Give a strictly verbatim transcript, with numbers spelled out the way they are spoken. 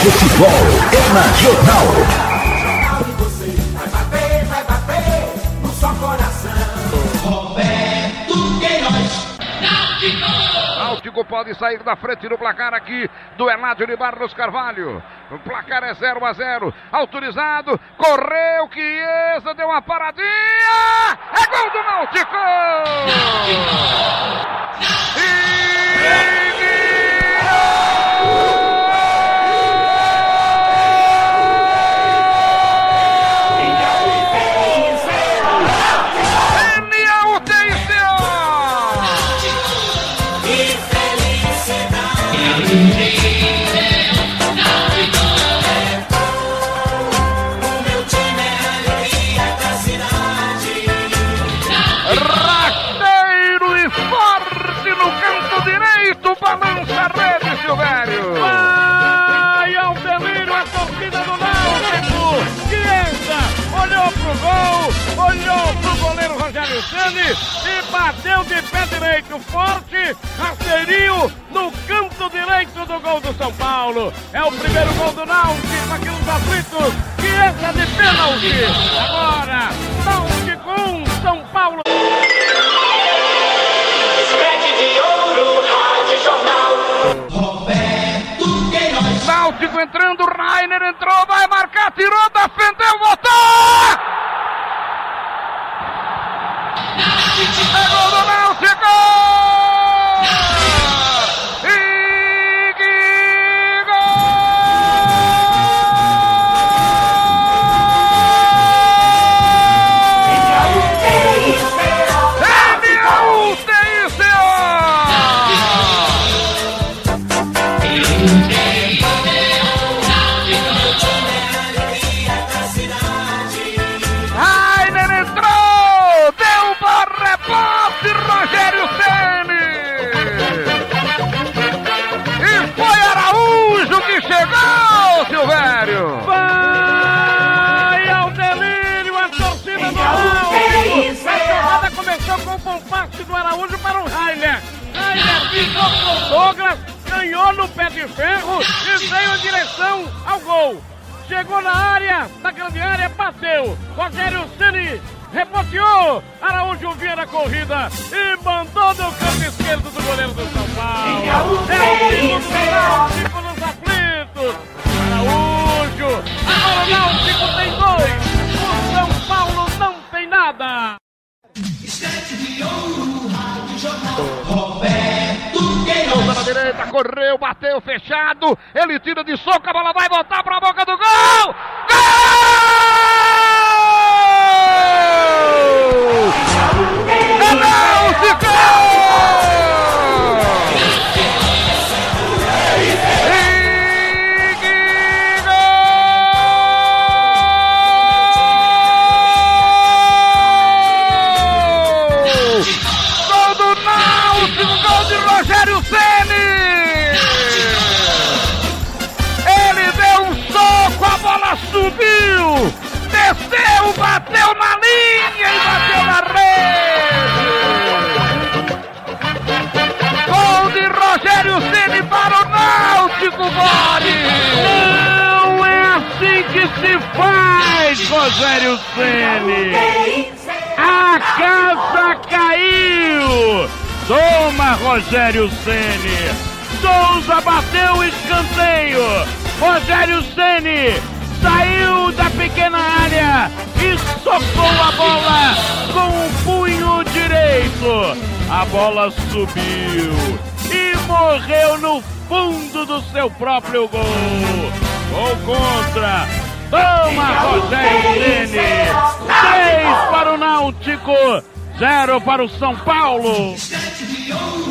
Futebol é na Jornal. Náutico pode sair da frente no placar aqui do Eládio de Barros Carvalho. O placar é zero a zero. Autorizado. Correu. Chiesa deu uma paradinha. É gol do Náutico! E... balança a rede, Silvério! Vai ao delírio a torcida do Náutico! Chiesa olhou pro gol, olhou pro goleiro Rogério Ceni e bateu de pé direito forte, rasteirinho no canto direito do gol do São Paulo. É o primeiro gol do Náutico aqui nos aflitos. Chiesa de pênalti. Agora, Náutico um, São Paulo. Náutico entrando, Rainer entrou, vai marcar, tirou, defendeu, botou! É gol do Náutico! E que gol! Rogério Ceni! E foi Araújo que chegou, Silvério! Vai ao delírio a torcida do Náutico! A jogada começou com o bom passe do Araújo para o Rainer. Rainer pisou com o Douglas, ganhou no pé de ferro e veio em direção ao gol. Chegou na área, na grande área, bateu. Rogério Ceni reboteou, Araújo vinha na corrida e mandou no canto esquerdo do goleiro do São Paulo. É o segundo do Náutico nos aflitos. Araújo, agora o Náutico tem dois, o São Paulo não tem nada. Na direita, correu, bateu, fechado, ele tira de soco, a bola vai voltar para a boca do gol! Gol! É Náutico! E que gol! Gol do Náutico, gol de Rogério Ceni! Ele deu um soco, a bola subiu, desceu, bateu na linha e bateu na rede! Gol de Rogério Ceni para o Náutico, Gole! Não é assim que se faz, Rogério Ceni! A casa caiu! Toma, Rogério Ceni! Souza bateu o escanteio! Rogério Ceni saiu da pequena área e socou a bola com o punho direito. A bola subiu e morreu no fundo do seu próprio gol. Gol contra. Toma, Rogério Ceni. Três para o Náutico, zero para o São Paulo.